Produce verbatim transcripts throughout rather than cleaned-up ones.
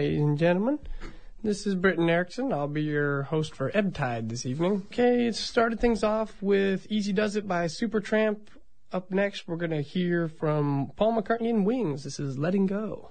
ladies and gentlemen. This is Britton Erickson. I'll be your host for Ebb Tide this evening. Okay, started things off with Easy Does It by Supertramp. Up next, we're going to hear from Paul McCartney and Wings. This is Letting Go.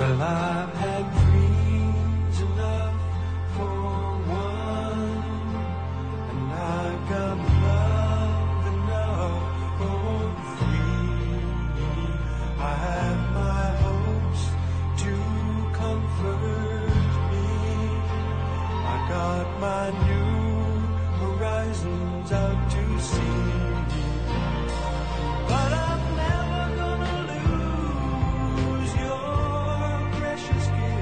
Well, I've had dreams enough for one, and I've got love enough for three. I have my hopes to comfort me. I got my new horizons out to sea. But I'm never gonna lose your precious gift.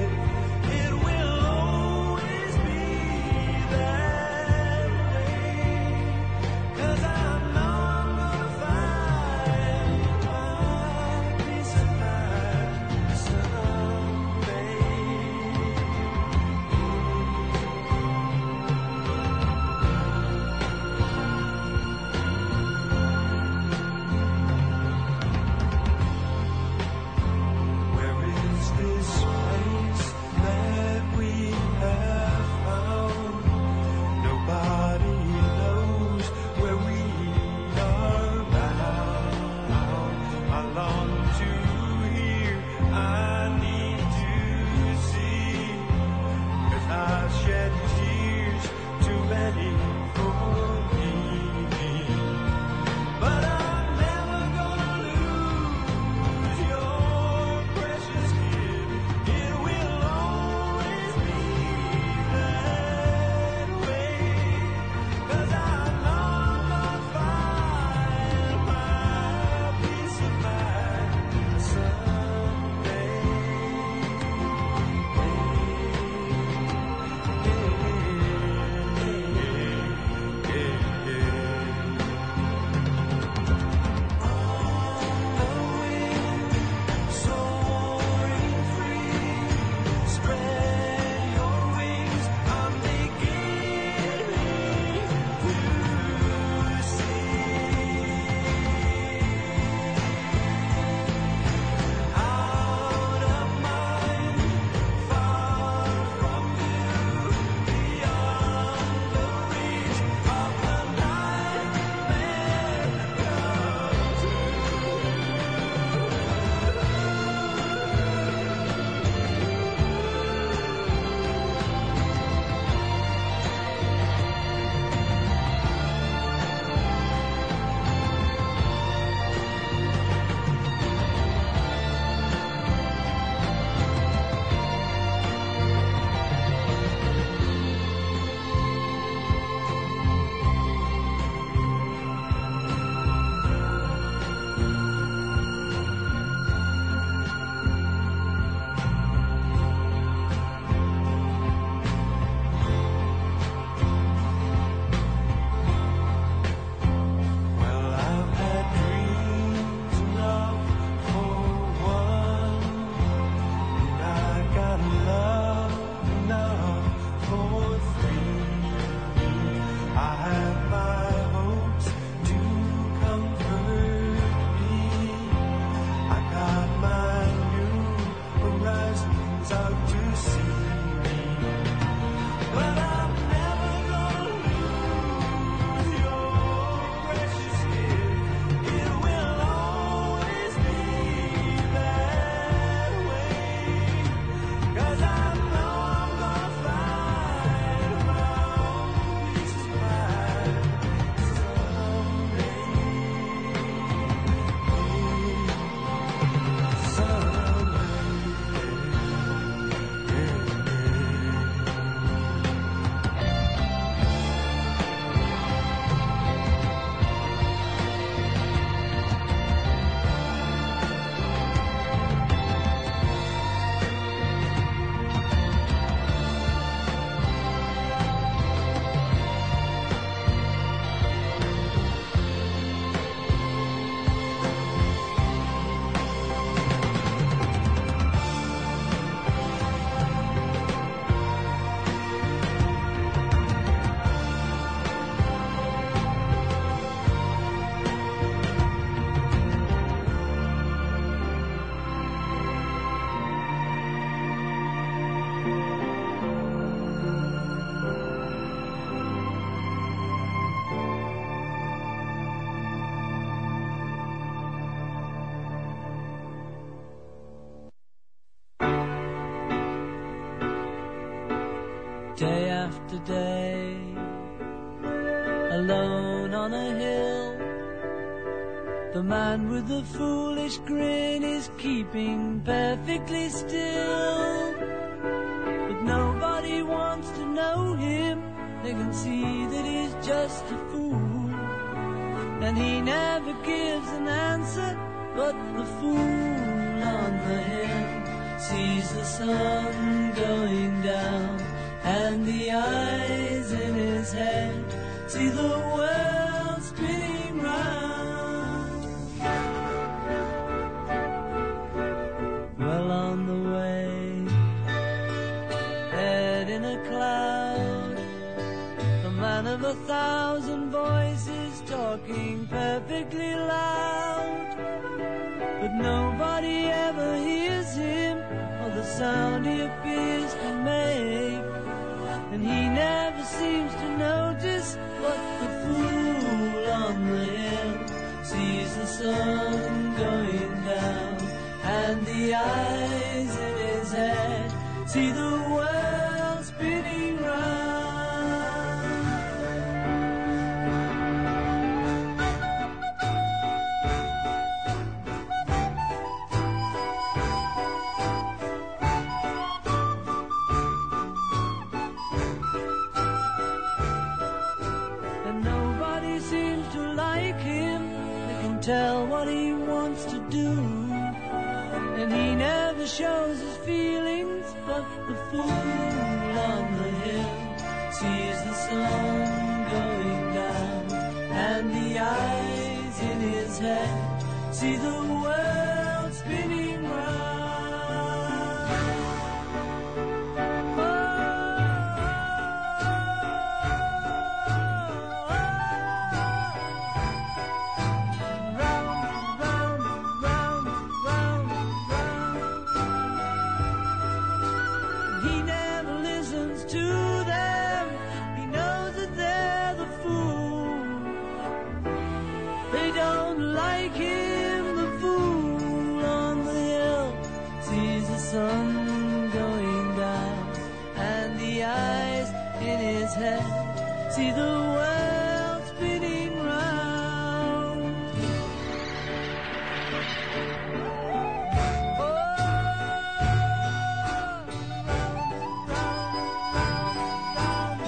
after day, alone on a hill. The man with the foolish grin is keeping perfectly still. But nobody wants to know him. They can see that he's just a fool. And he never gives an answer, but the fool on the hill sees the sun going down, and the eyes in his head see the world spinning round. Well on the way, head in a cloud, the man of a thousand voices talking perfectly loud. But nobody ever hears him, or the sound he appears to make. And he never seems to notice what the fool on the hill sees the sun going down, and the eyes in his head see the world spinning round. Tell what he wants to do, and he never shows his feelings, but the fool on the hill sees the sun going down, and the eyes in his head see the world spinning round. Sun going down, and the eyes in his head see the world spinning round. Oh, round, round, round,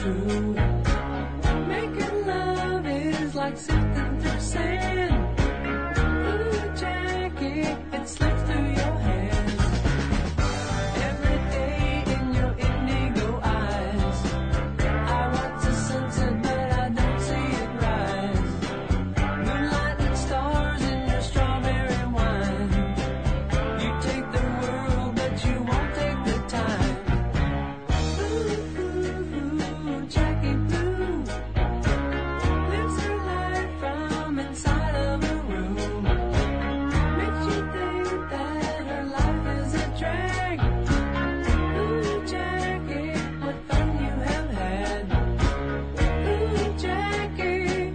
true. Making love is like sifting through sand. Ooh, Jackie, it slips through your hands. Every day in your indigo eyes, I watch the sunset, but I don't see it rise. Moonlight and stars in your strawberry wine. You take the world, but you won't take the time. Ooh, ooh, ooh, Jackie Blue lives her life from inside of a room. Makes you think that her life is a drag. Ooh, Jackie, what fun you have had. Ooh, Jackie.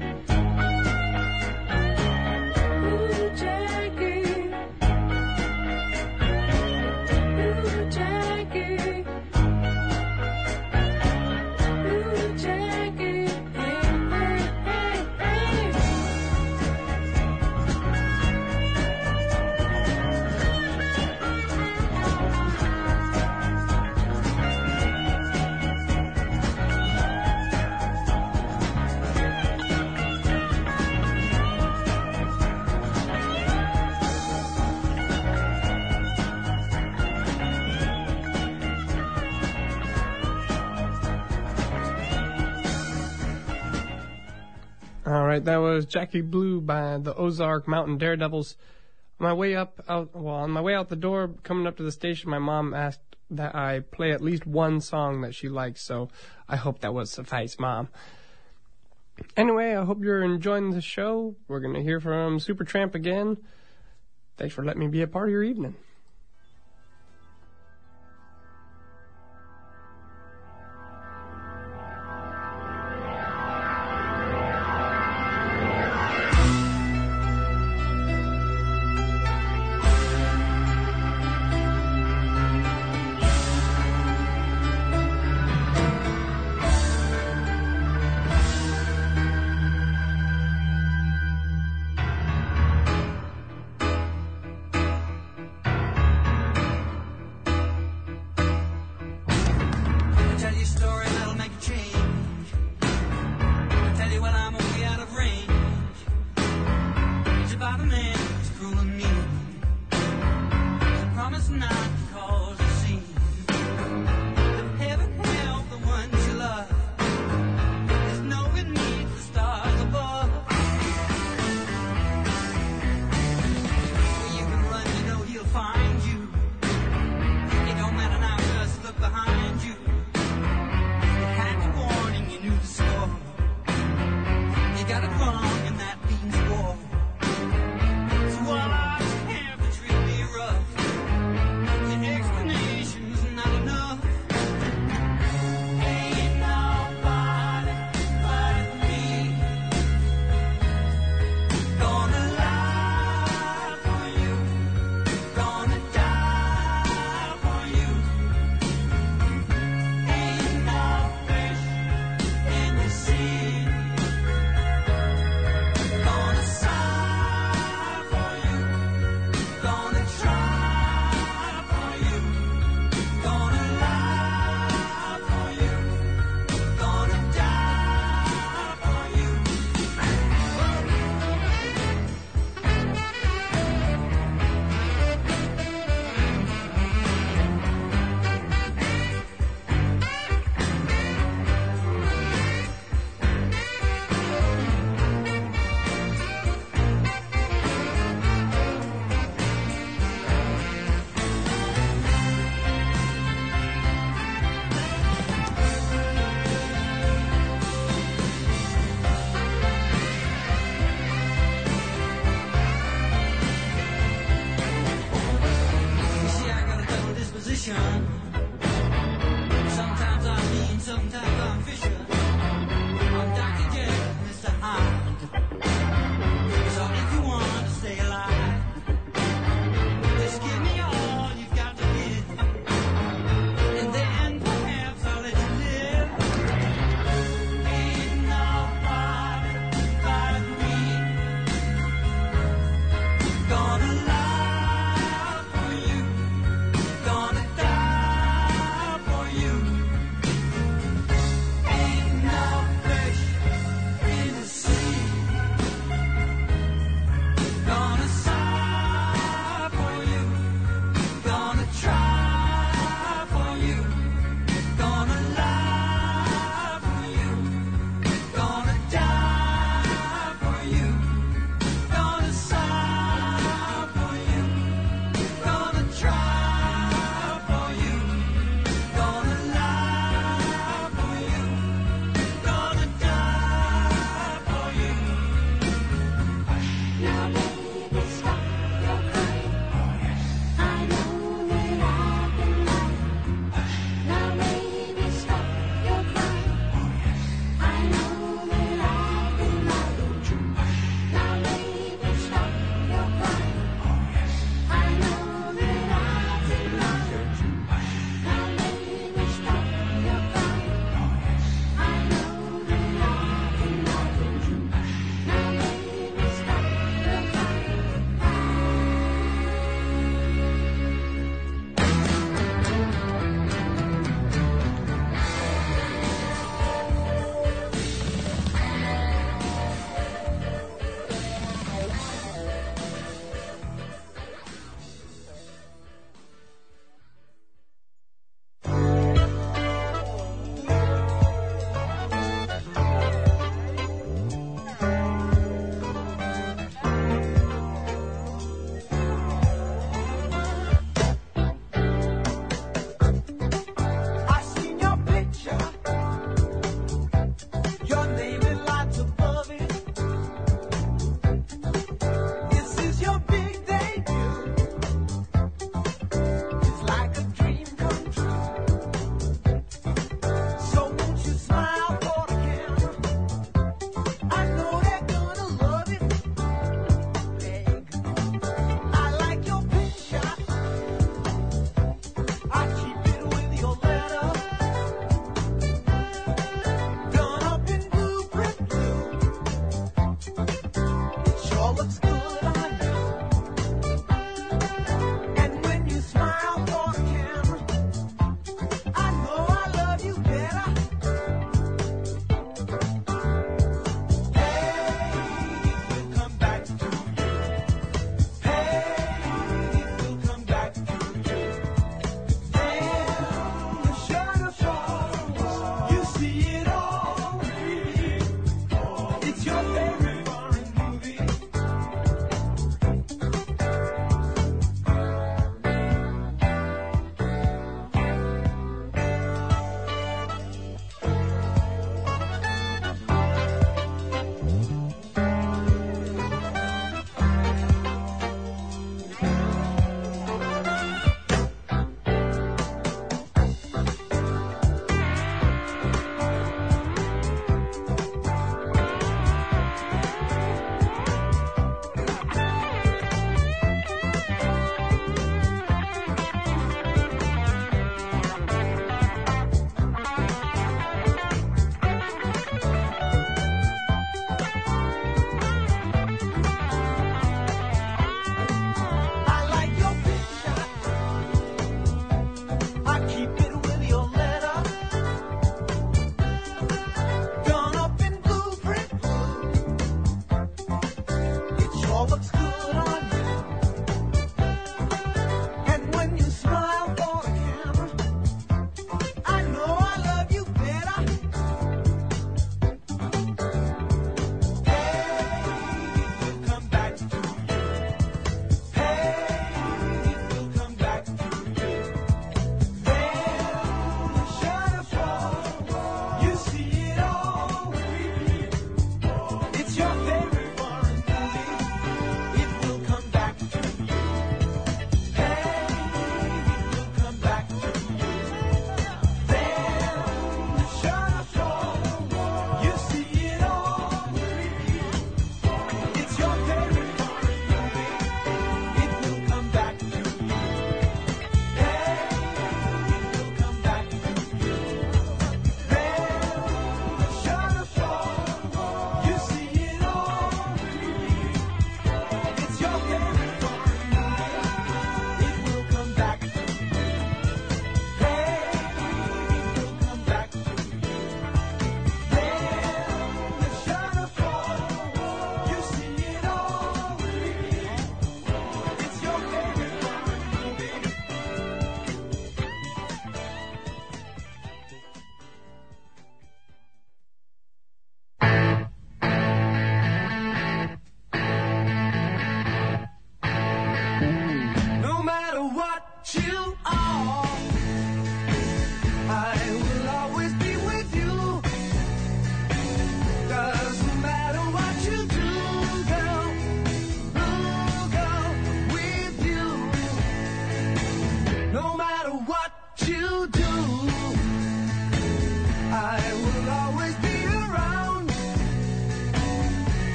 Ooh, Jackie. Ooh, Jackie. Ooh, Jackie. Hey, hey, hey, hey. All right, that was Jackie Blue by the Ozark Mountain Daredevils. On my way up, out, well, on my way out the door, coming up to the station, my mom asked that I play at least one song that she likes, so I hope that would suffice, Mom. Anyway, I hope you're enjoying the show. We're going to hear from Supertramp again. Thanks for letting me be a part of your evening.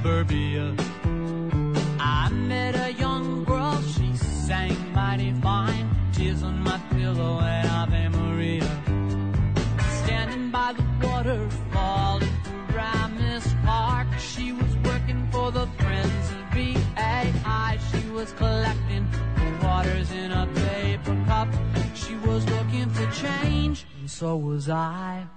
suburbia. I met a young girl, she sang mighty fine, tears on my pillow and Ave Maria. Standing by the waterfall at the Paramus Park, she was working for the Friends of B A I. She was collecting the waters in a paper cup. She was looking for change, and so was I.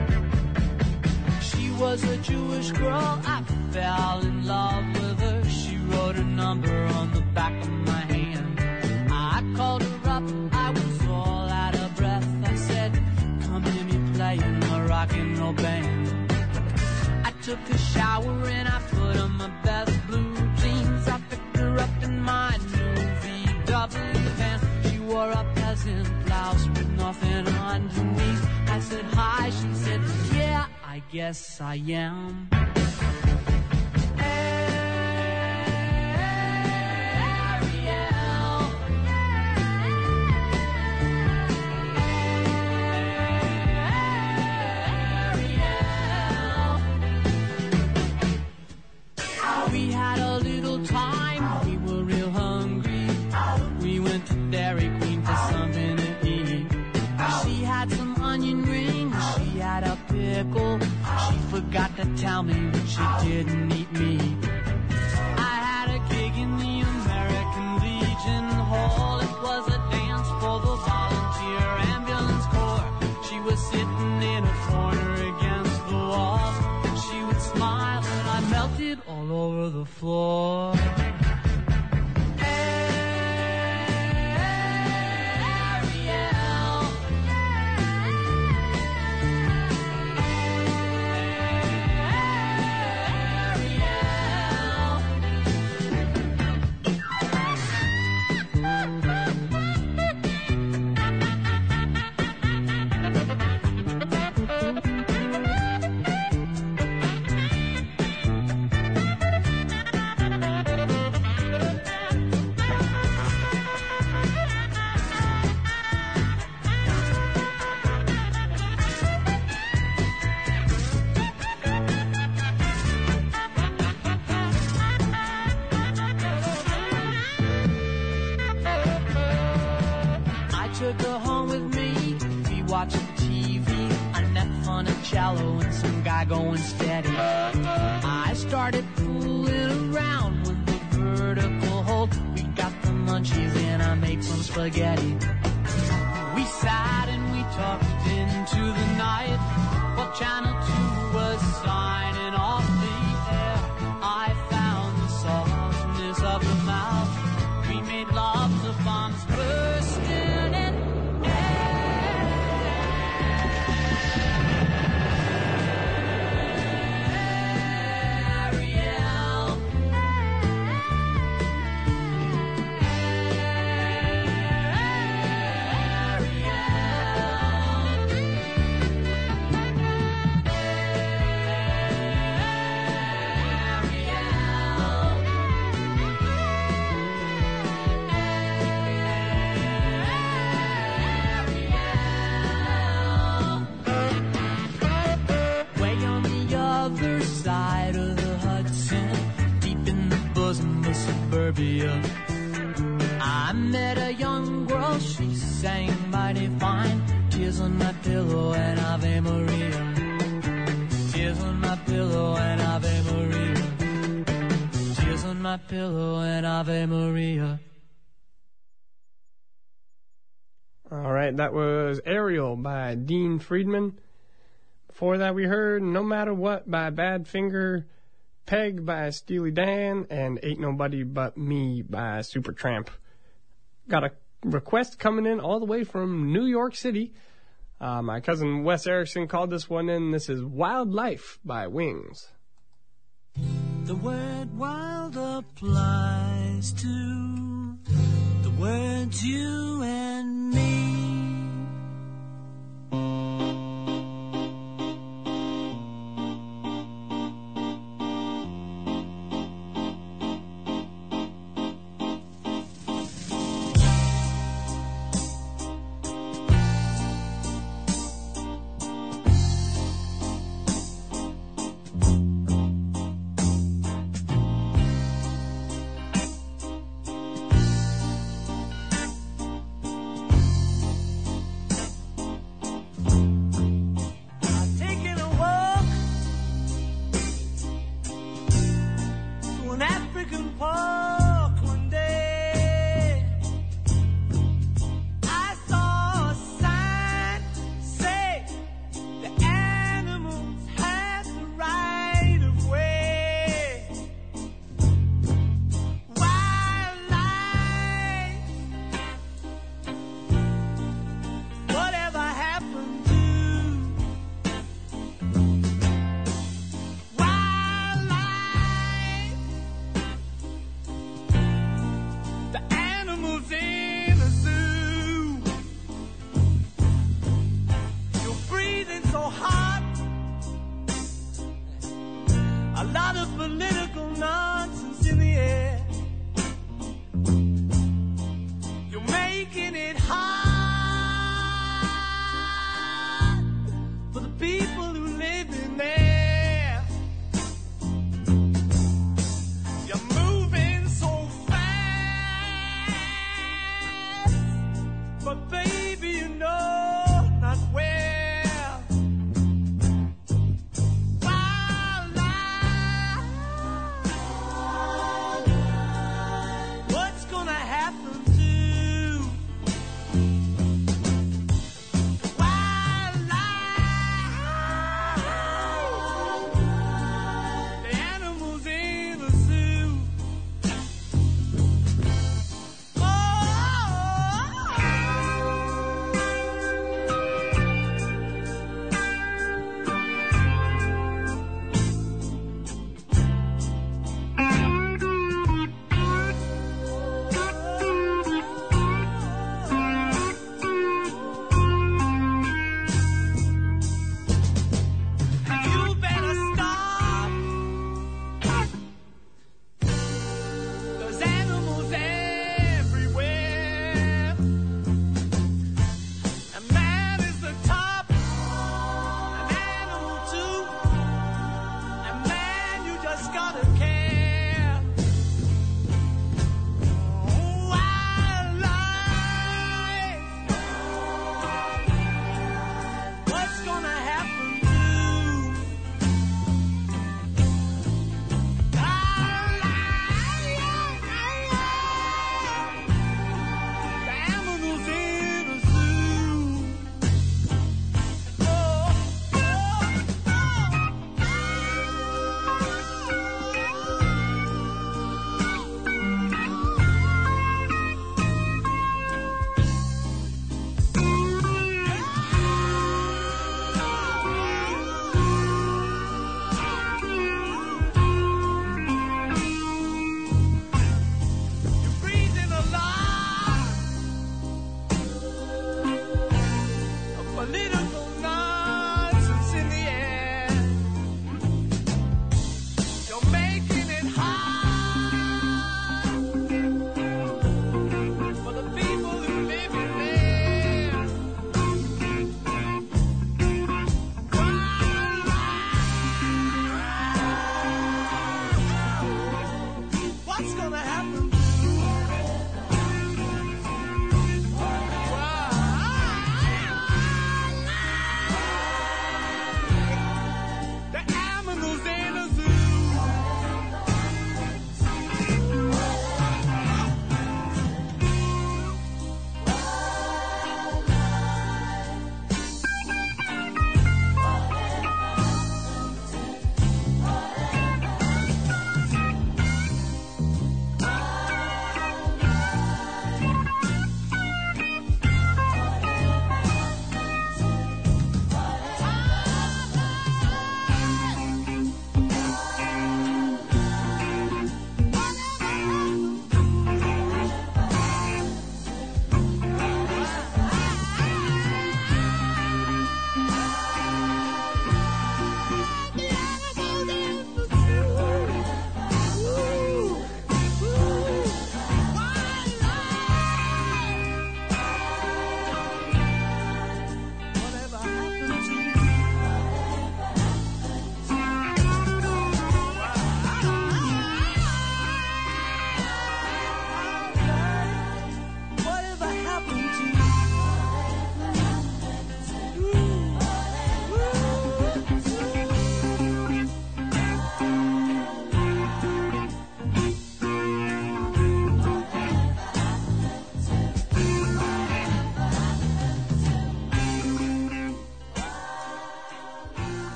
She was a Jewish girl, I fell in love with her. She wrote a number on the back of my hand. I called her up, I was all out of breath. I said, come hear me play in a rock and roll band. I took a shower and I put on my best blue jeans. I picked her up in my new V W van. She wore a peasant blouse with nothing underneath. I said hi, she said yeah, I guess I am. We had a little time, we were real hungry. We went to Dairy Queen for something to eat. She had some onion rings, she had a pickle. She forgot to tell me that she didn't eat meat. I had a gig in the American Legion Hall. It was a dance for the volunteer ambulance corps. She was sitting in a corner against the wall. She would smile and I melted all over the floor. Took her home with me, we watching T V, a net Funicello and some guy going steady. I started fooling around with the vertical hold. We got the munchies and I made some spaghetti. We sat and we talked into the night while Channel two was signing off the air. I found the softness of her mouth. We made love to bombs bursting. Suburbia. I met a young girl, she sang mighty fine. Tears on my pillow and Ave Maria. Tears on my pillow and Ave Maria. Tears on my pillow and Ave Maria. All right, that was Ariel by Dean Friedman. Before that, we heard No Matter What by Badfinger, Peg by Steely Dan, and Ain't Nobody But Me by Supertramp. Got a request coming in all the way from New York City. Uh, my cousin Wes Erickson called this one in. This is Wildlife by Wings. The word wild applies to the words you and me. park one day. I saw a sign say the animals have the right of way. Wildlife, whatever happened to wildlife? The animals in the zoo. You're breathing so hot. A lot of political nonsense in the air. You're making it hard for the people who live in there. You're moving so fast, but baby, you know not where. Wildlife,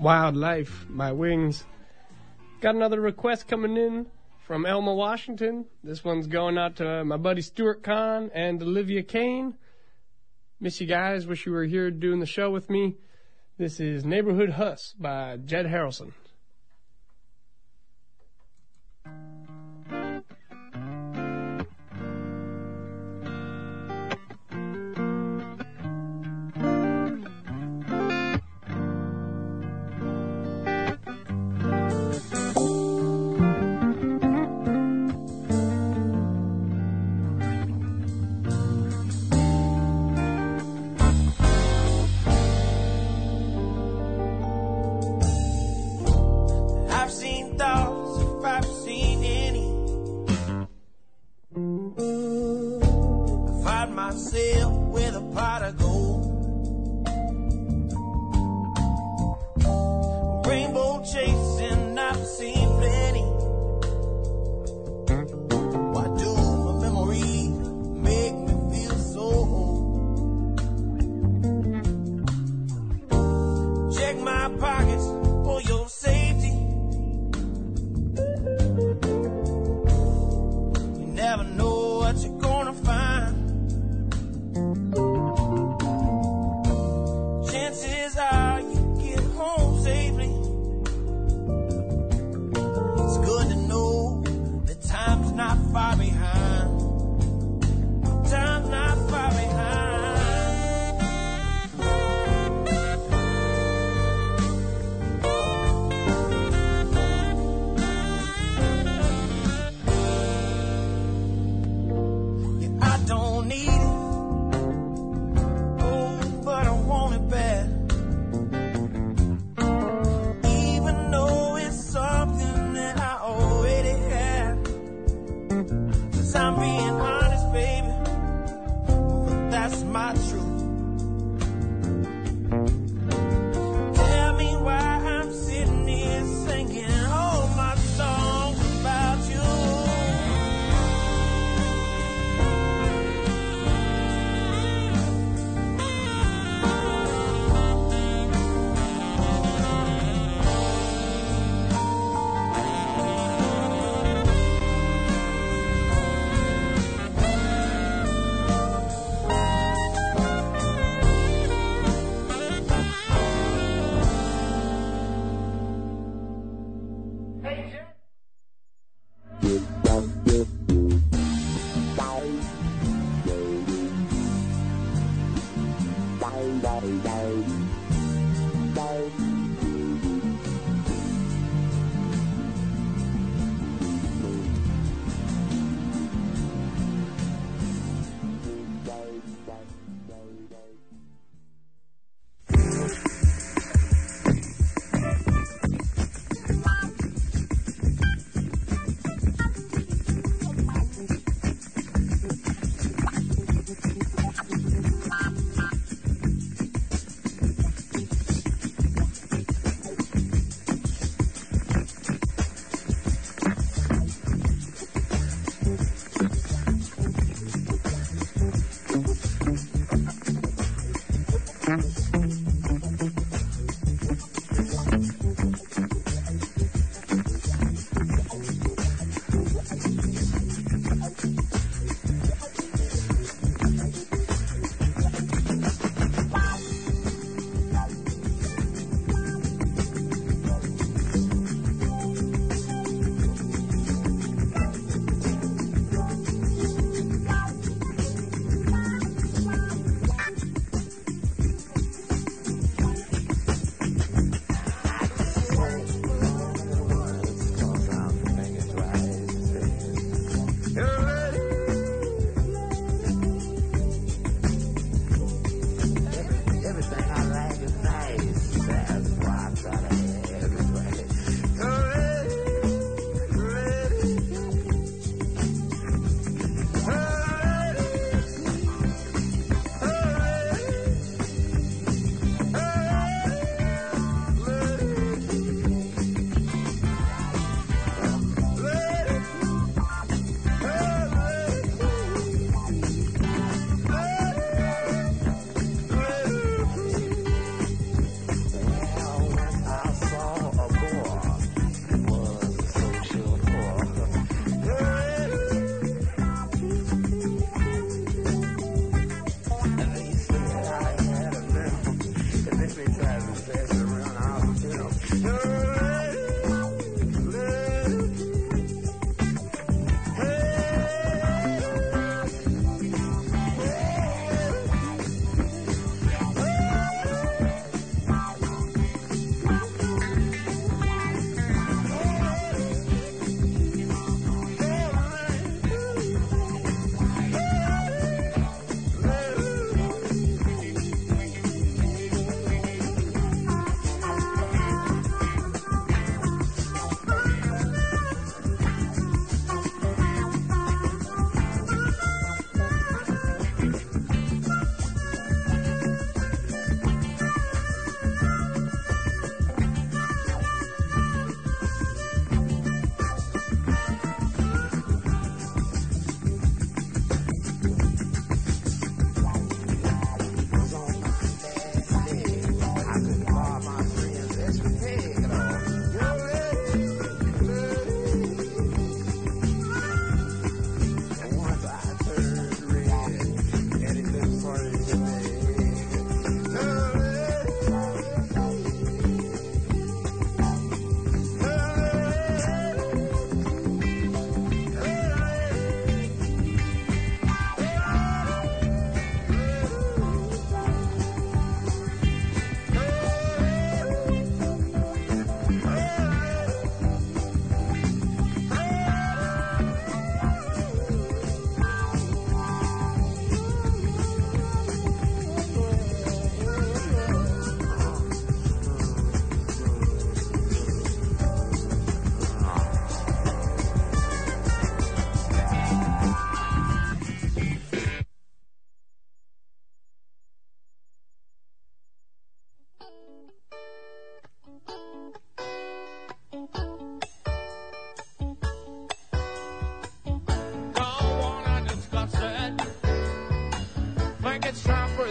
Wildlife by Wings. Got another request coming in from Elma, Washington. This one's going out to my buddy Stuart Kahn and Olivia Kane. Miss you guys. Wish you were here doing the show with me. This is Neighborhood Huss by Jed Harrelson.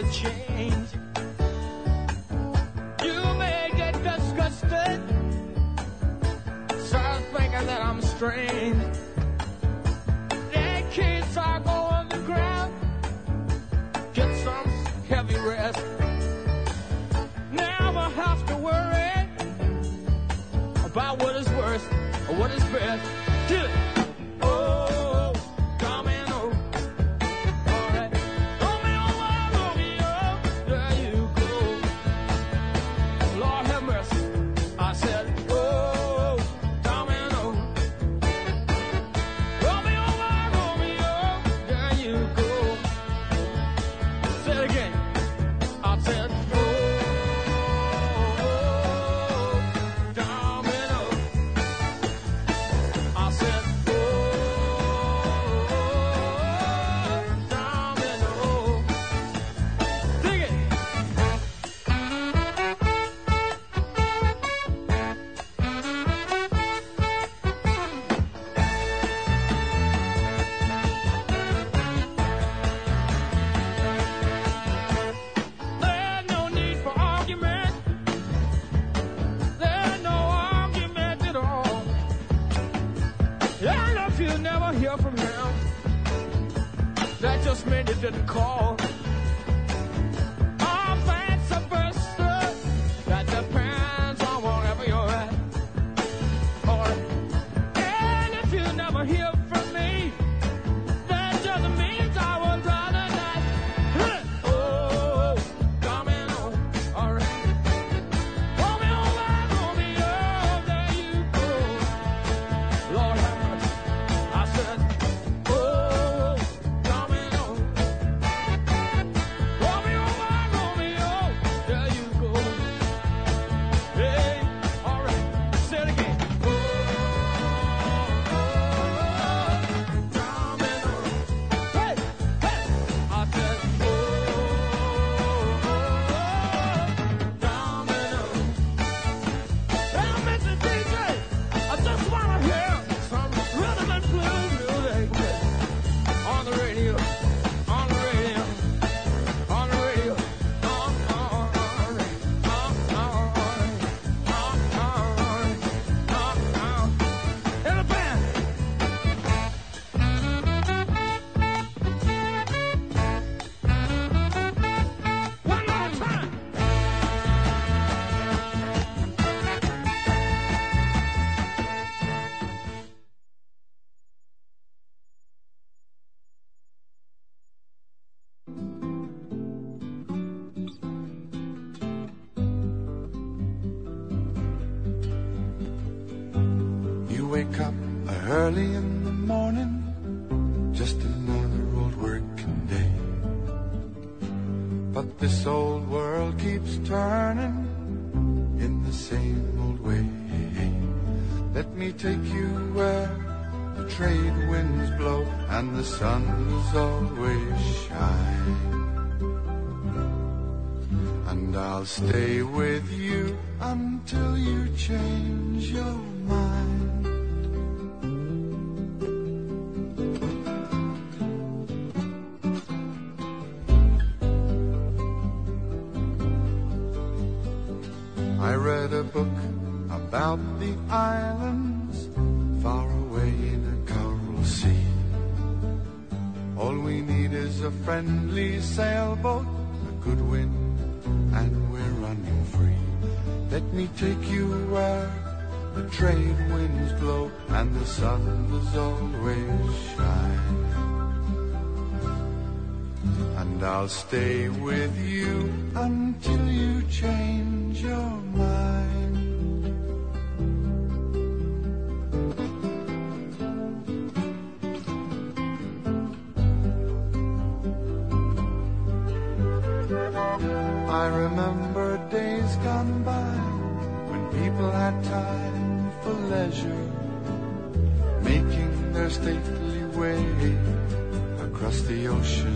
change. You may get disgusted, start thinking that I'm strange. That kids are going on the ground, get some heavy rest. Never have to worry about what is worse or what is best. Do it. Oh, domino. All right. Romeo, Romeo, there you go. Lord have mercy. I said, oh, domino. Romeo, Romeo, there you go. Say it again. I said, oh, domino. I said, oh, domino. Dig it. There's no need for argument. There's no argument at all. And if you never hear from him, that just meant you didn't call. Or vice versa, that depends on wherever you're at. Or, and if you never hear from me, that just means I was rather not. Huh. Oh, domino, all right. Romeo, Romeo, there you go. Lord have mercy. I said, oh, domino. Romeo, Romeo, there you go. Hey, all right, say it again. Oh, domino. Hey, hey. I said, oh, domino. Hey, Mister D J, I just wanna hear some rhythm and blues music on the radio, on the radio, on the radio, on, on, on, on, on, on, on, in the band. One more time. You wake up early in the morning, just another old working day. But this old world keeps turning in the same old way. Let me take you where the trade winds blow and the sun is always shine. And I'll stay with you until you change your mind. I read a book about the islands far away in a coral sea. All we need is a friendly sailboat, a good wind, and we're running free. Let me take you where the trade winds blow and the sun does always shine. And I'll stay with you until you change your mind. I remember days gone by when people had time for leisure, making their stately way across the ocean.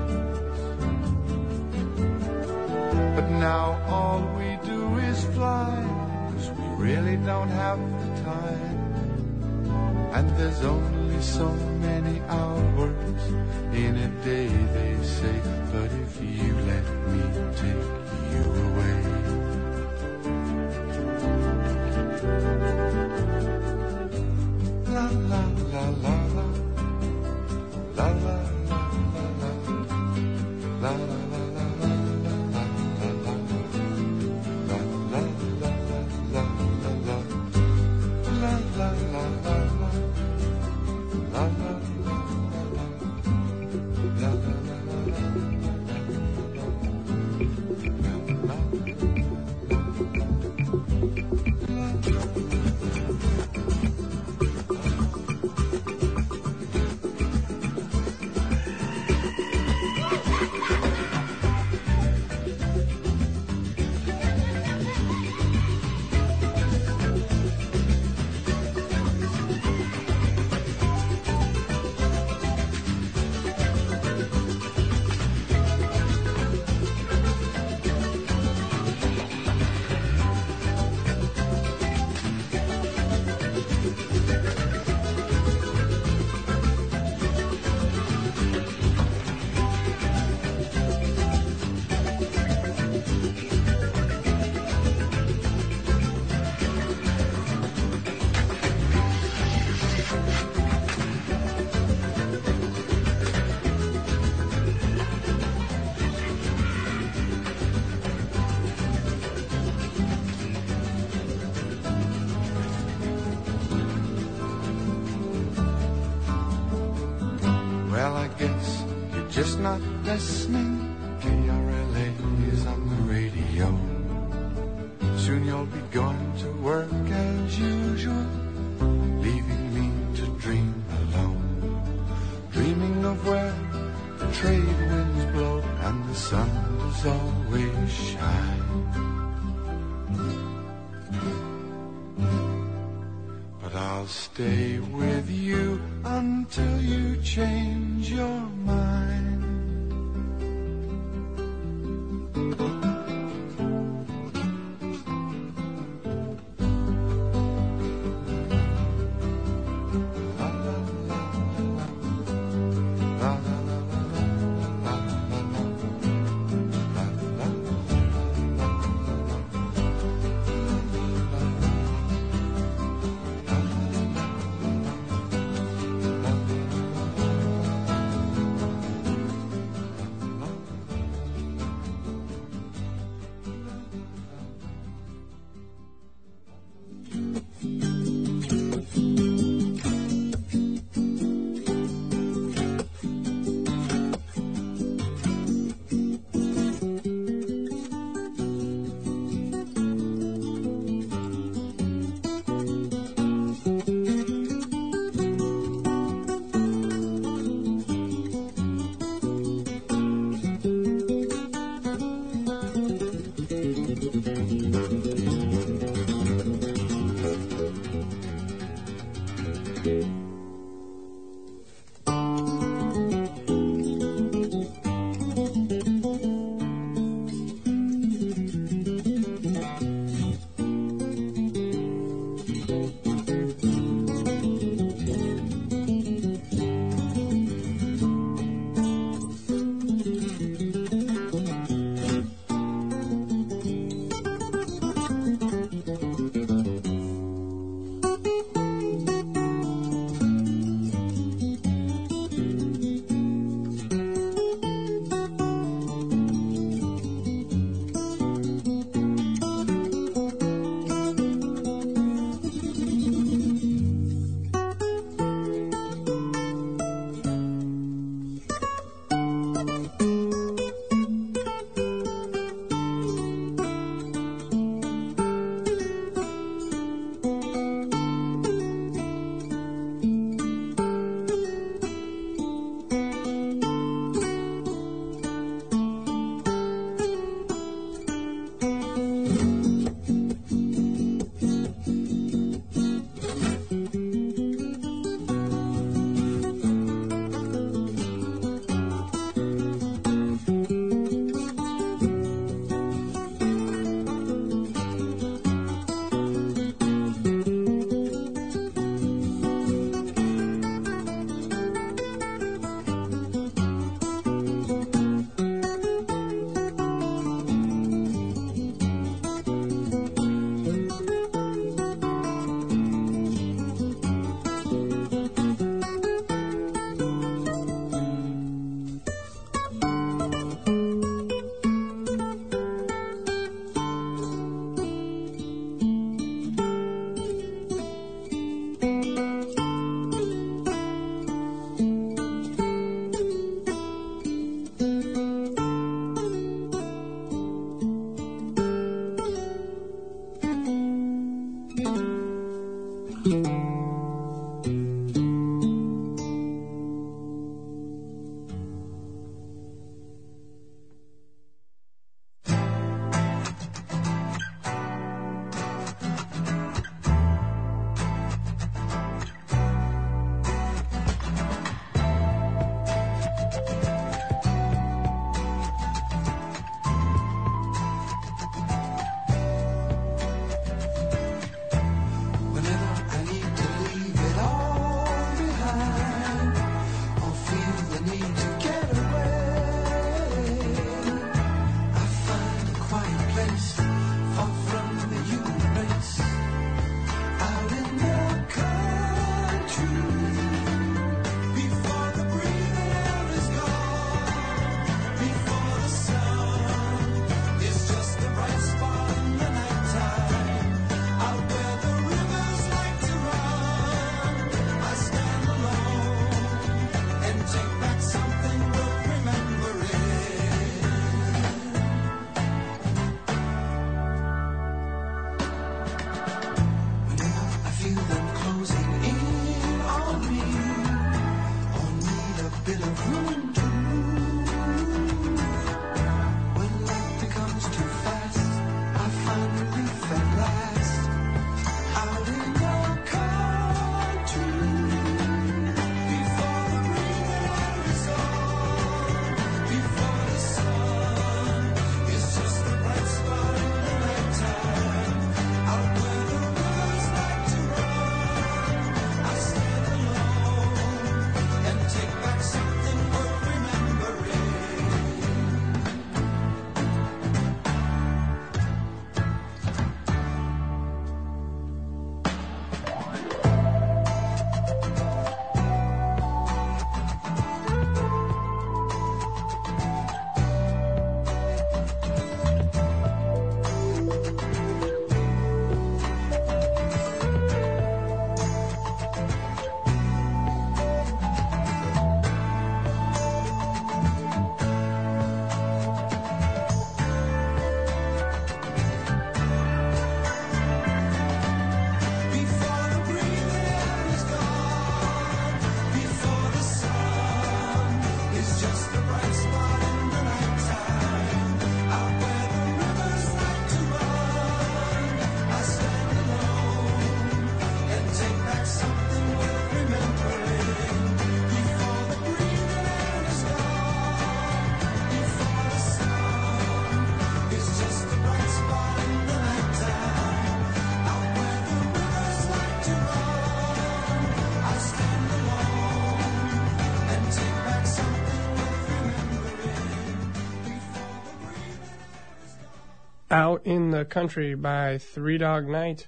But now all we do is fly, 'cause we really don't have the time. and there's only so many hours in a day, they say. But if you let me take you away, la la la la la, la la la la la, la la la la la, la la la la la, la la la la la, la la la la, la la la la, la la la. Well, I guess you're just not listening. K R L A is on the radio. Soon you'll be going to work as usual, leaving me to dream alone, dreaming of where the trade winds blow and the sun does always shine. But I'll stay with you until you change your mind. Out in the Country by Three Dog Night.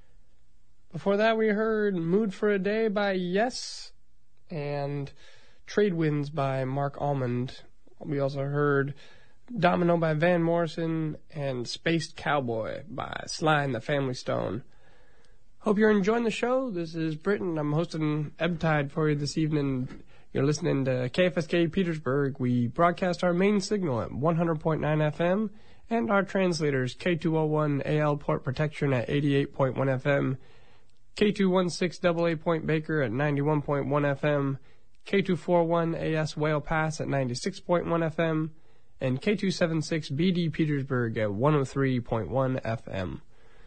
Before that, we heard Mood for a Day by Yes and Trade Winds by Mark Almond. We also heard Domino by Van Morrison and Spaced Cowboy by Sly and the Family Stone. Hope you're enjoying the show. This is Britton. I'm hosting Ebb Tide for you this evening. You're listening to K F S K Petersburg. We broadcast our main signal at one hundred point nine F M and our translators K two oh one A L Port Protection at eighty-eight point one F M, K two sixteen A A Point Baker at ninety-one point one F M, K two forty-one A S Whale Pass at ninety-six point one F M, and K two seventy-six B D Petersburg at one oh three point one F M.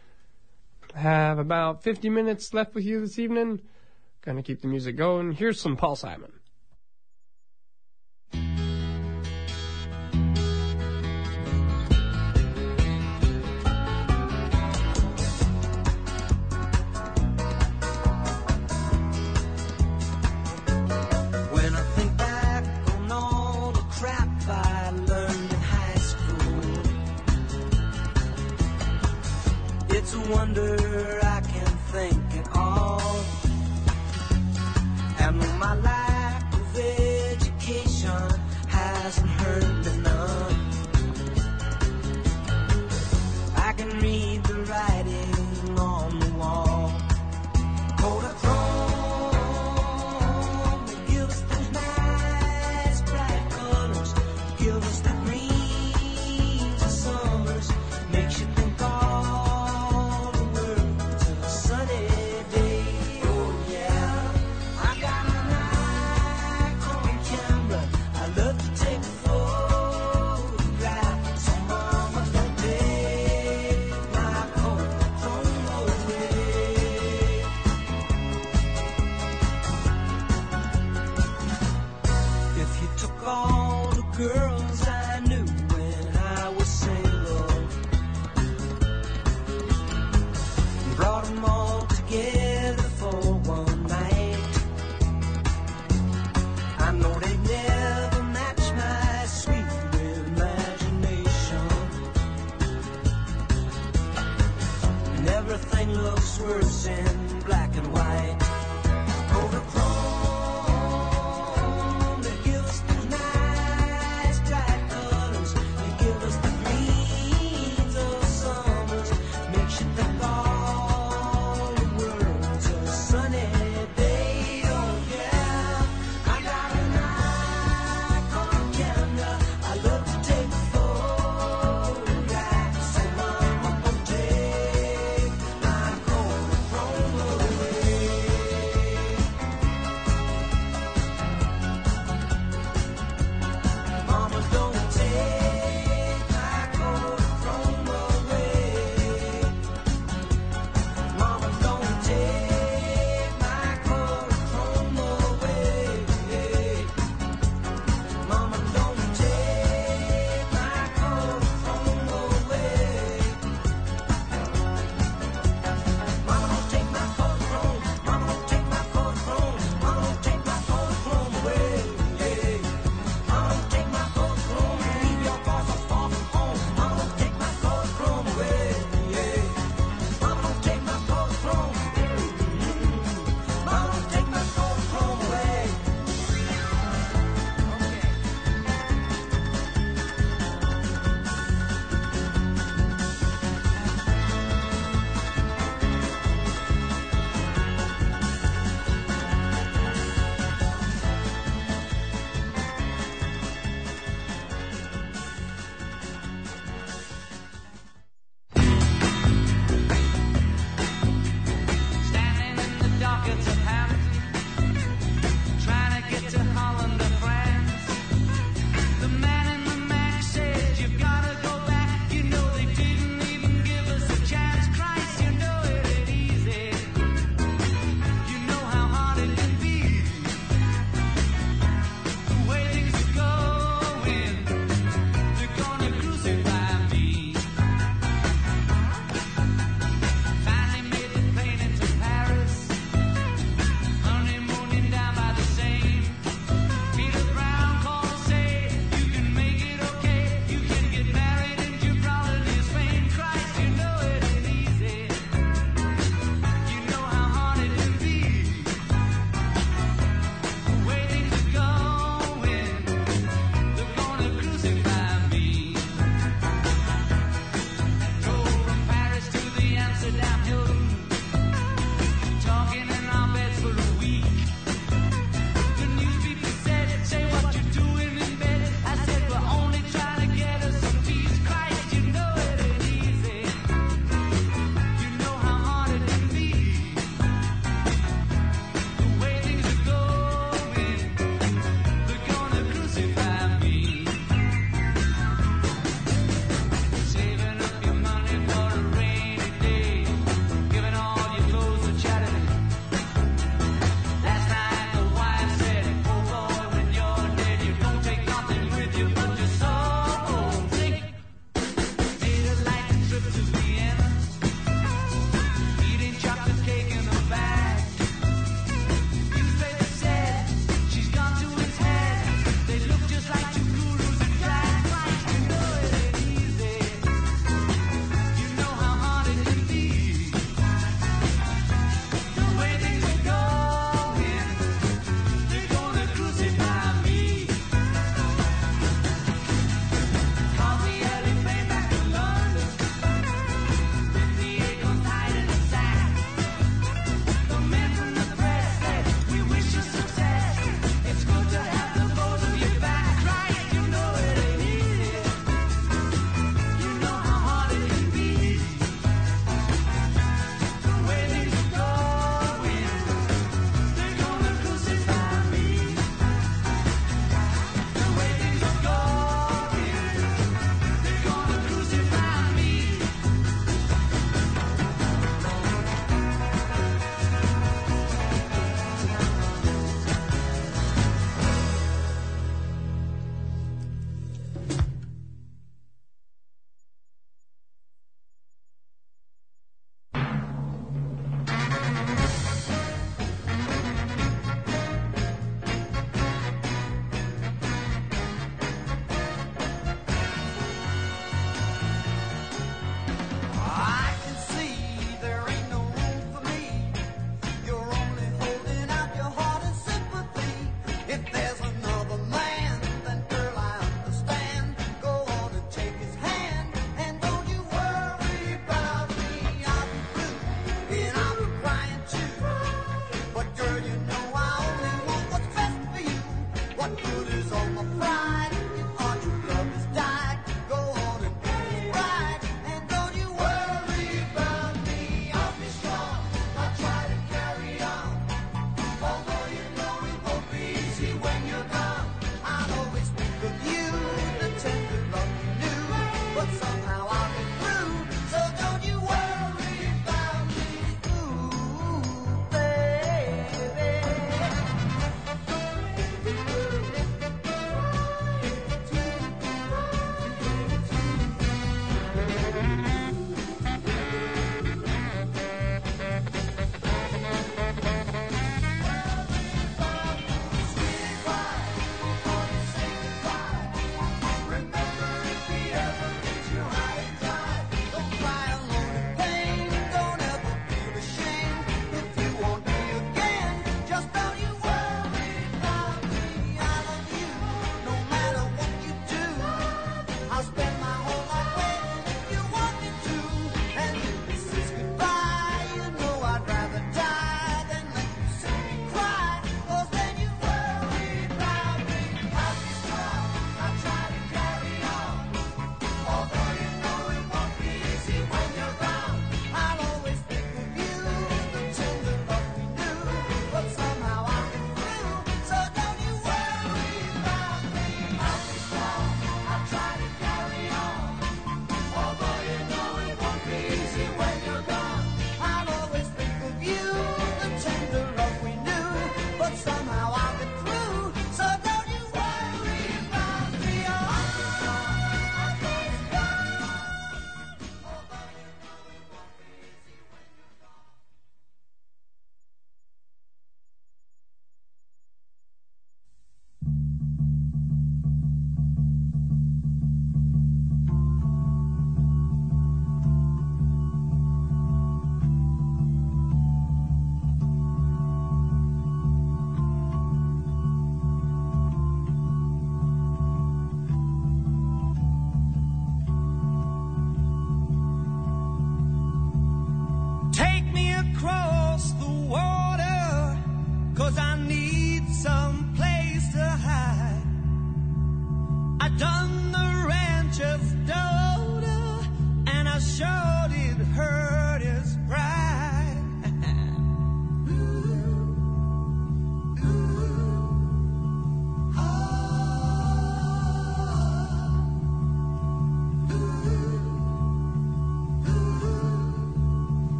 Have about fifty minutes left with you this evening. Gonna keep the music going. Here's some Paul Simon. It's a wonder I can think at all. And when my life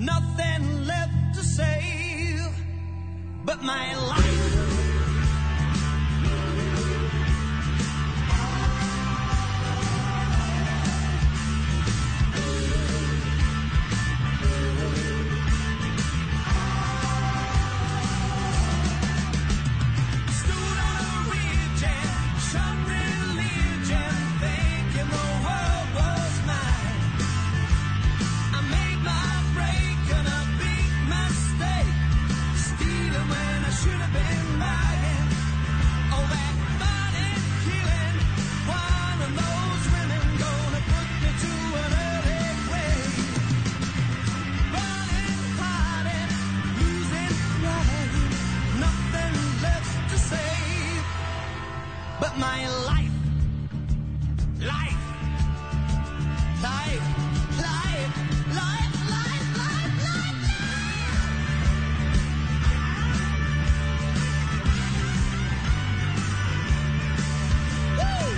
nothing left to say but my life. My life, life, life, life, life, life, life, life, Woo!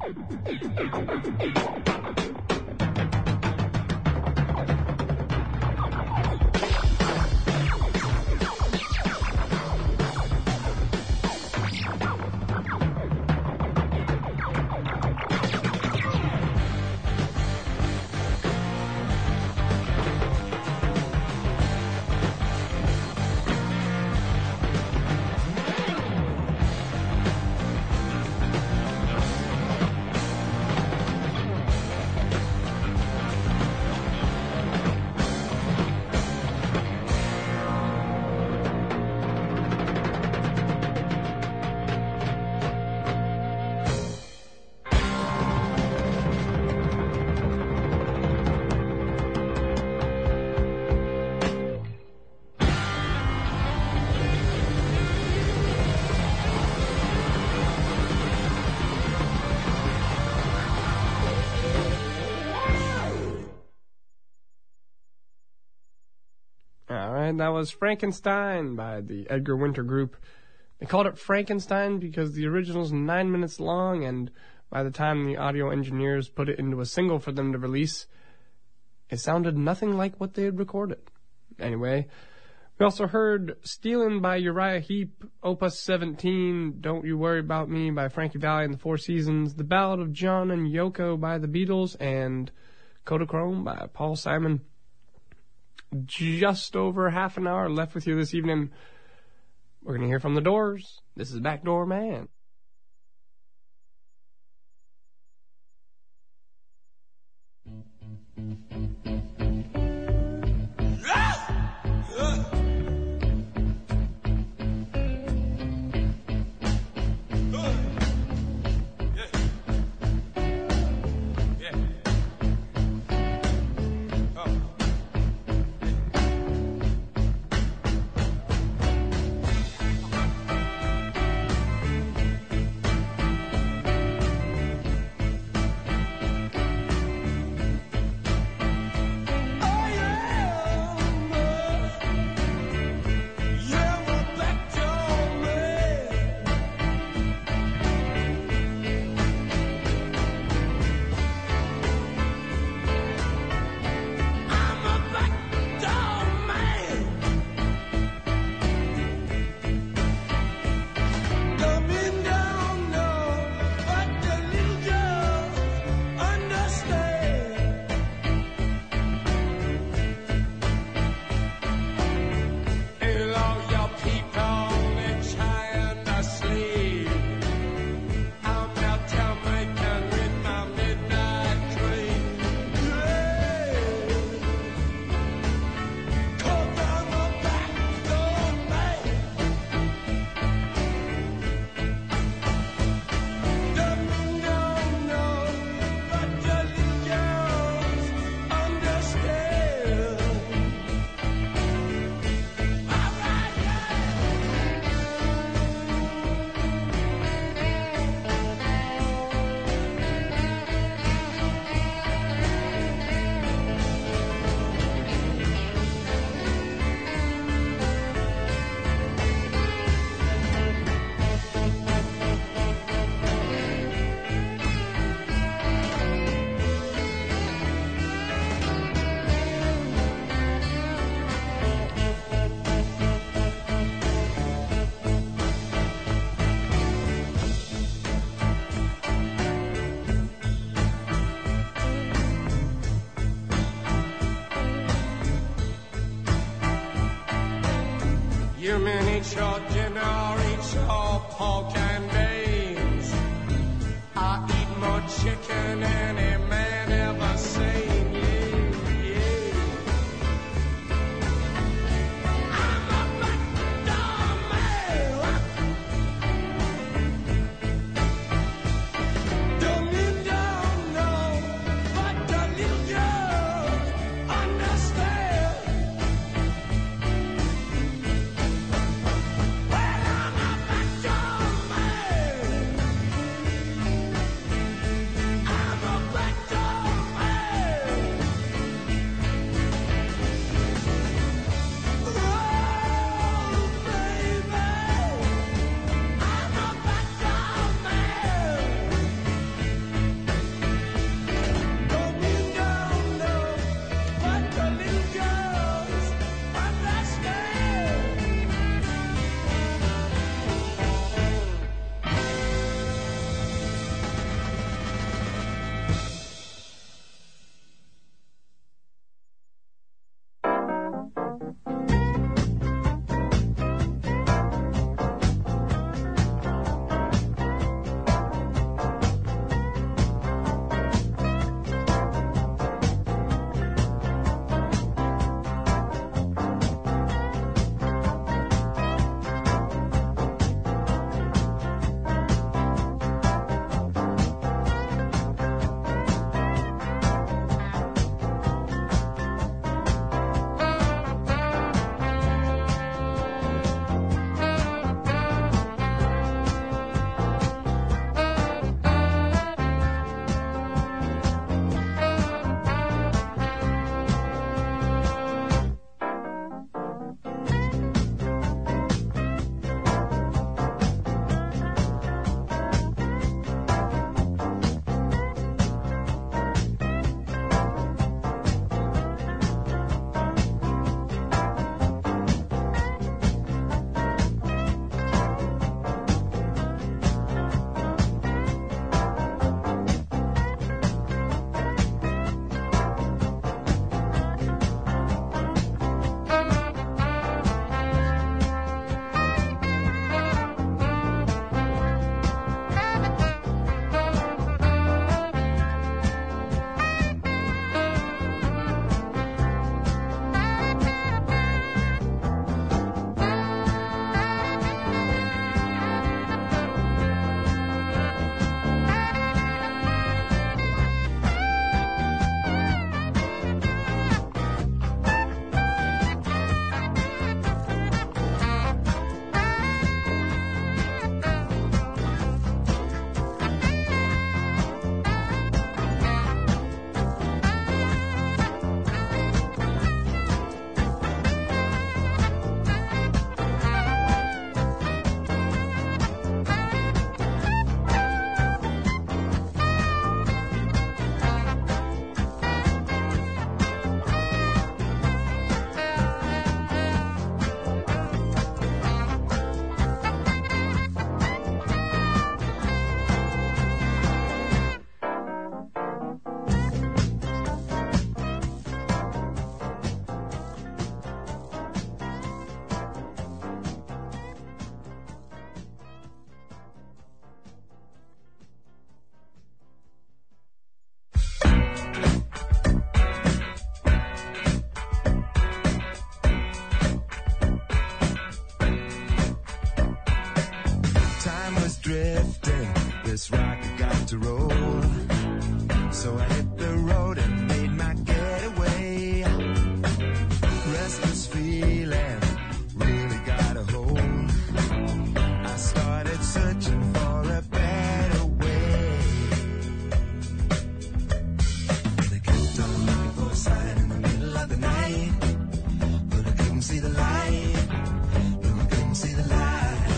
And that was Frankenstein by the Edgar Winter Group. They called it Frankenstein because the original's nine minutes long, and by the time the audio engineers put it into a single for them to release, it sounded nothing like what they had recorded. Anyway, we also heard Stealin' by Uriah Heep, Opus seventeen, Don't You Worry About Me by Frankie Valli and the Four Seasons, The Ballad of John and Yoko by the Beatles, and Kodachrome by Paul Simon. Just over half an hour left with you this evening. We're going to hear from the Doors. This is Backdoor Man. You mean eat your dinner, eat your pork and beans. I eat more chicken than any man ever seen. Yeah, yeah. I'm a backdoor man. Don't you don't know what the little girls understand? I'm a backdoor to roll. So I hit the road and made my getaway. Restless feeling really got a hold. I started searching for a better way. They kept on looking for a sign in the middle of the night, but I couldn't see the light. No, I couldn't see the light.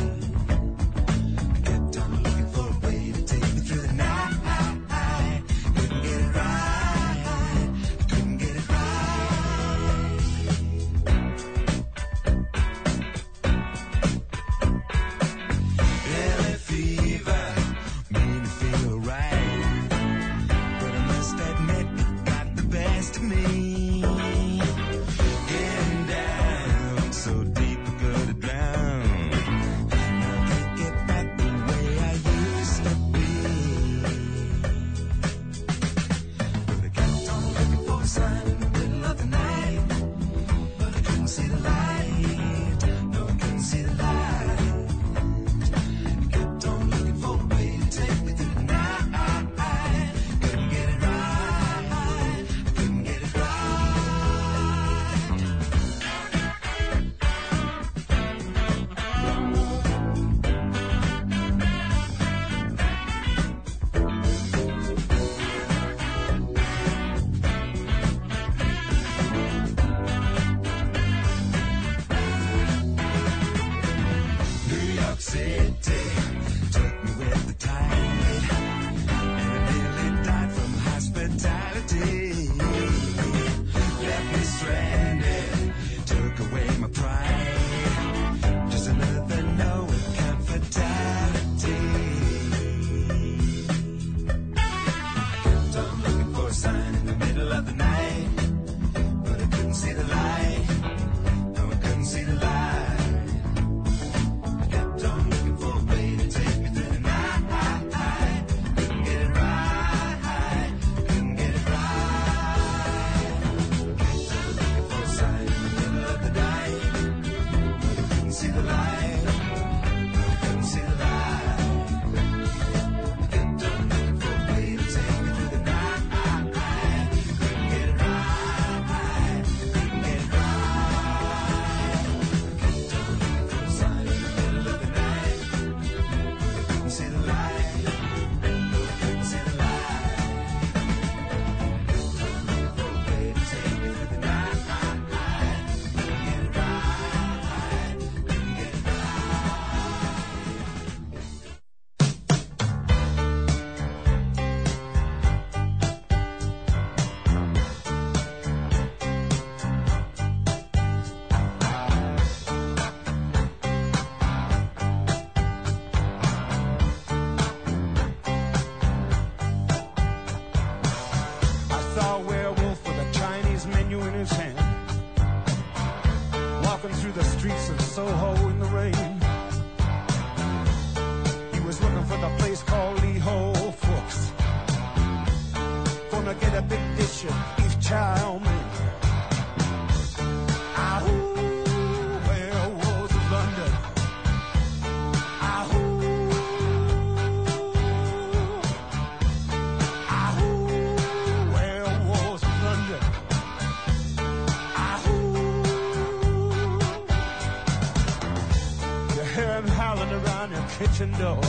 Kitchen door.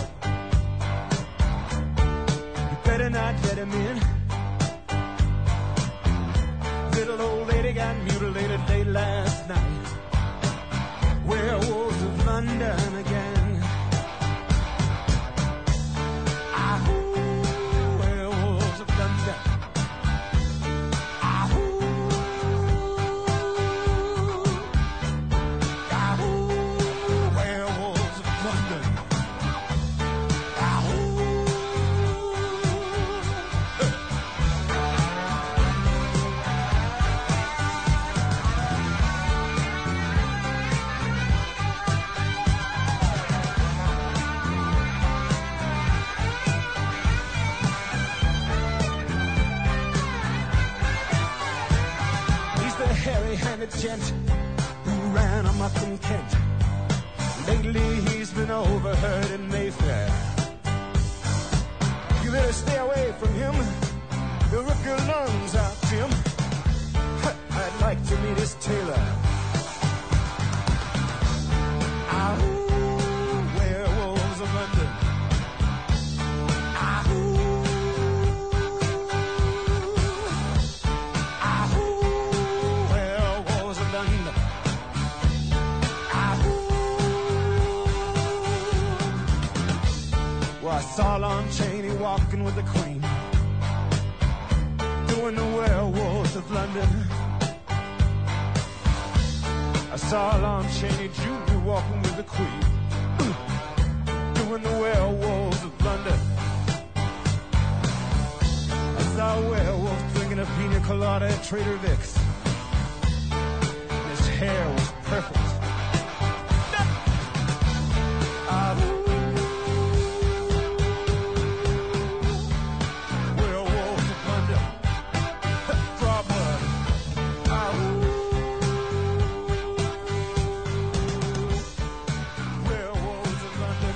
You better not let him in. Little old lady got mutilated late last night. Werewolves of London again. Ahoo, werewolves of London. Ahoo, ahoo, werewolves of London. Hairy-handed gent who ran amok in Kent. Lately he's been overheard in Mayfair. You better better stay away from him. He'll rip your lungs out, Jim. I'd like to meet his tailor. Ah, werewolves of London. Ah, ah, werewolves of London. Ah, well, I saw Lon Chaney walking with the Queen, doing the werewolves of London. I saw Lon Chaney Junior walking with the Queen, doing the werewolves of London. I saw a werewolf drinking a pina colada at Trader Vic's. And his hair was perfect. Ah, werewolves of London. Draw blood. Ah, werewolves of London.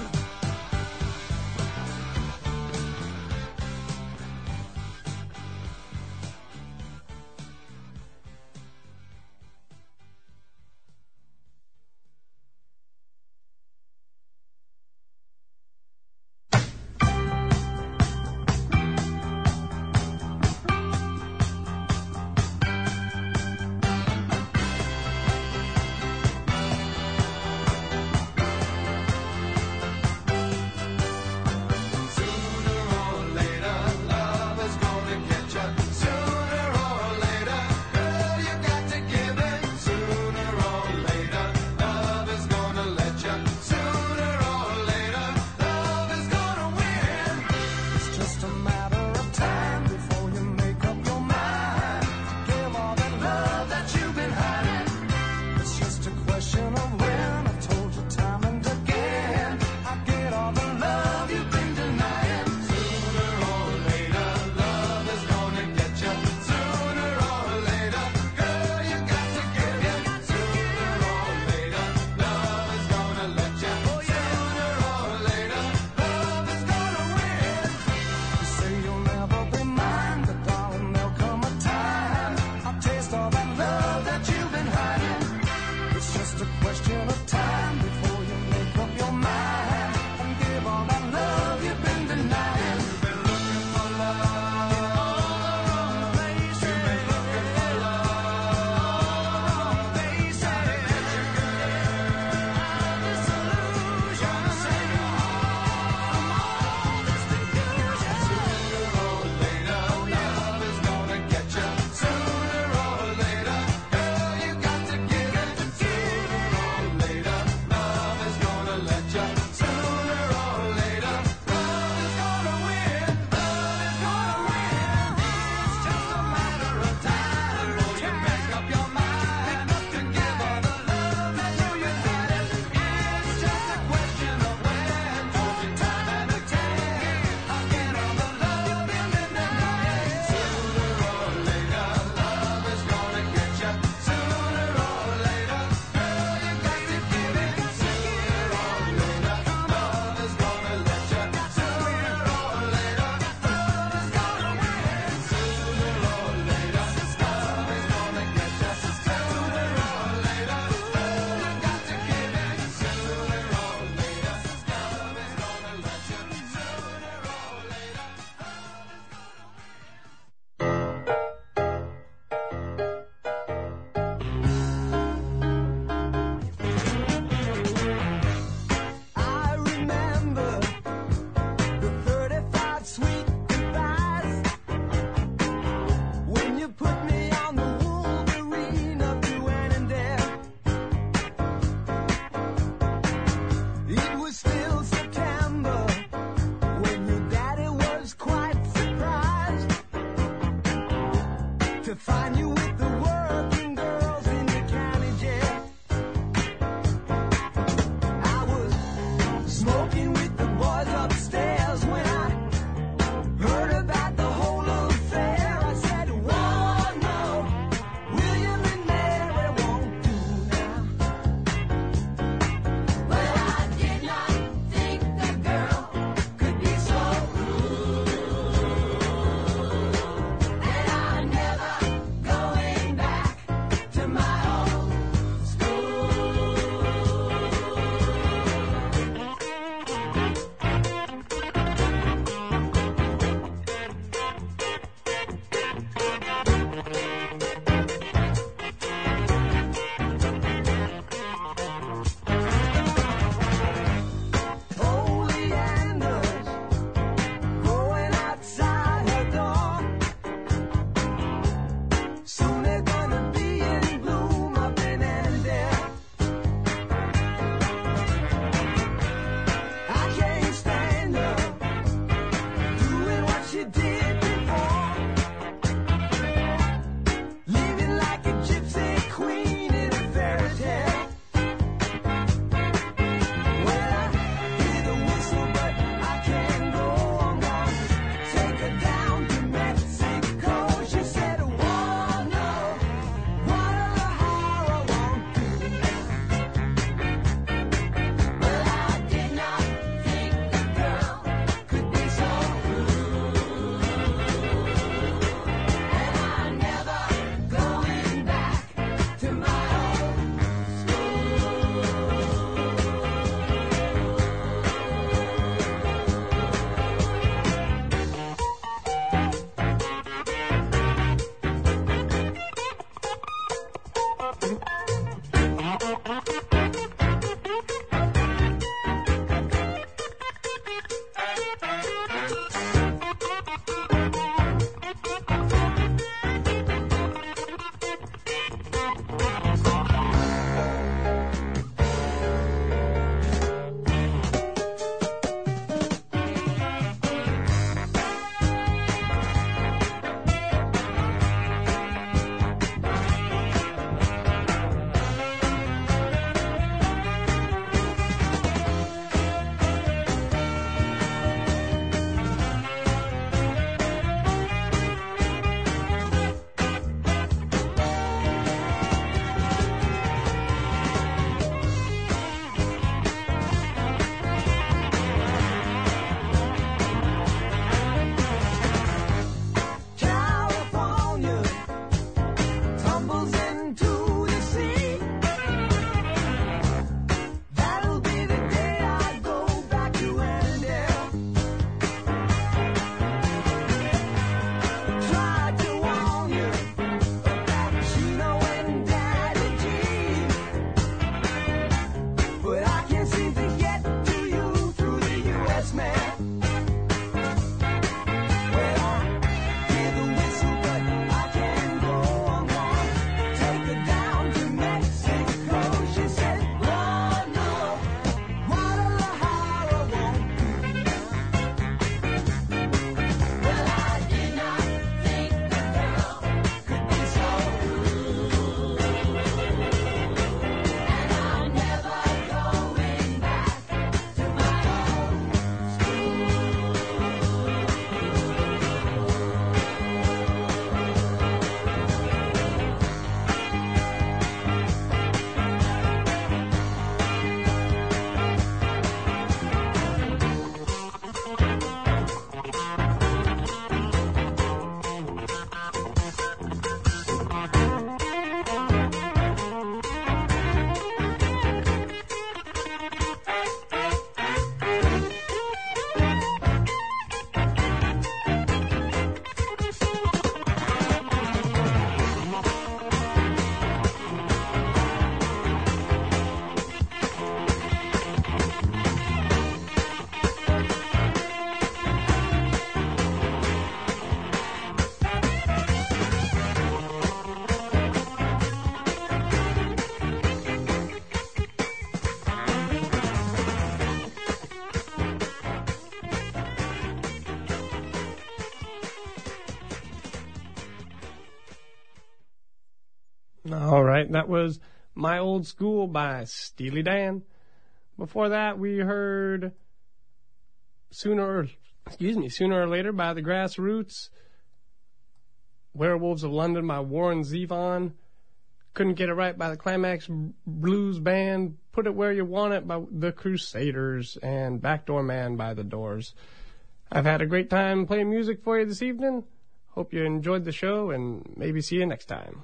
All right, that was My Old School by Steely Dan. Before that, we heard Sooner or, excuse me, Sooner or Later by the Grassroots, Werewolves of London by Warren Zevon, Couldn't Get It Right by the Climax Blues Band, Put It Where You Want It by the Crusaders, and Backdoor Man by the Doors. I've had a great time playing music for you this evening. Hope you enjoyed the show, and maybe see you next time.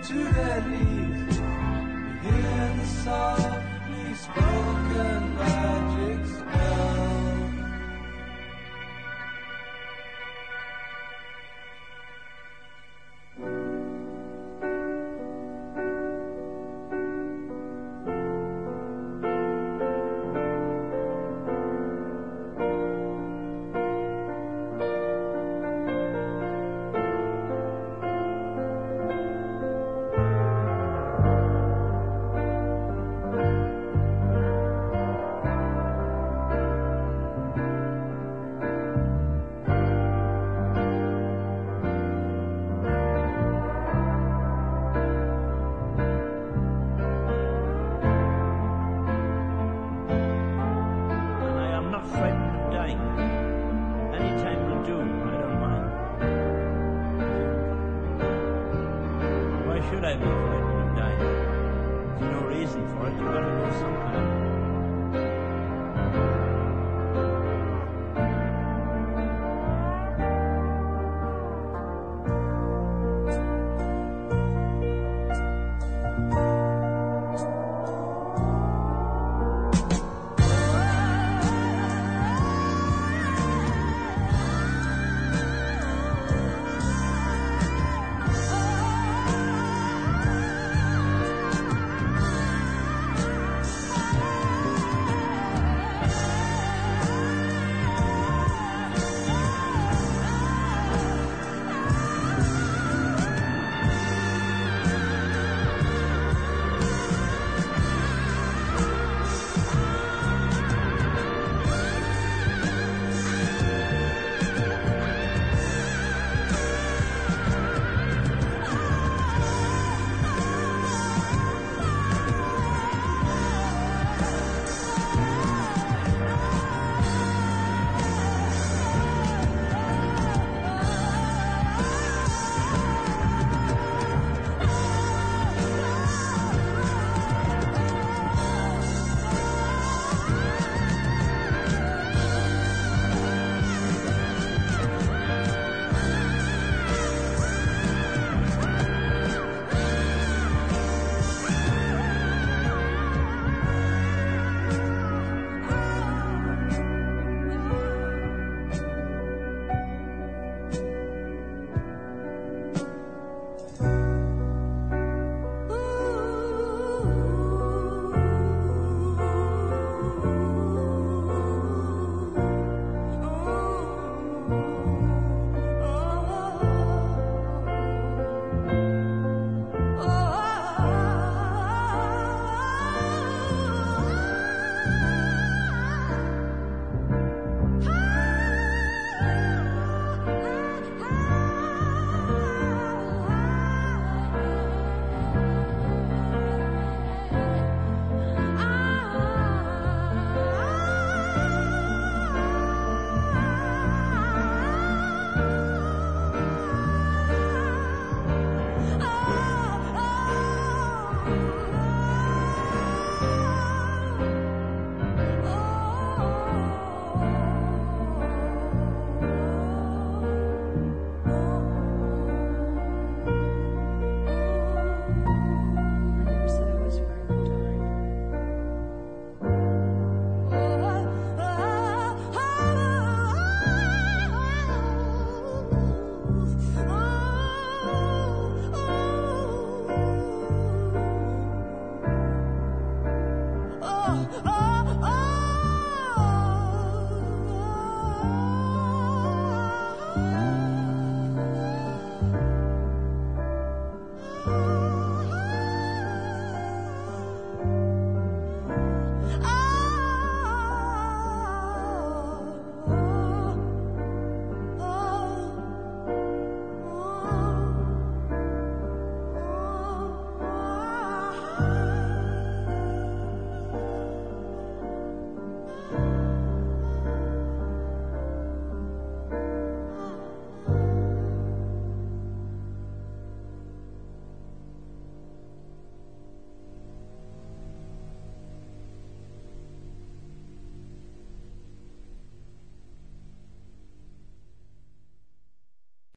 to their knees. You hear the softly spoken magic spell. Should I be frightened of dying? There's no reason for it. You've got to do something.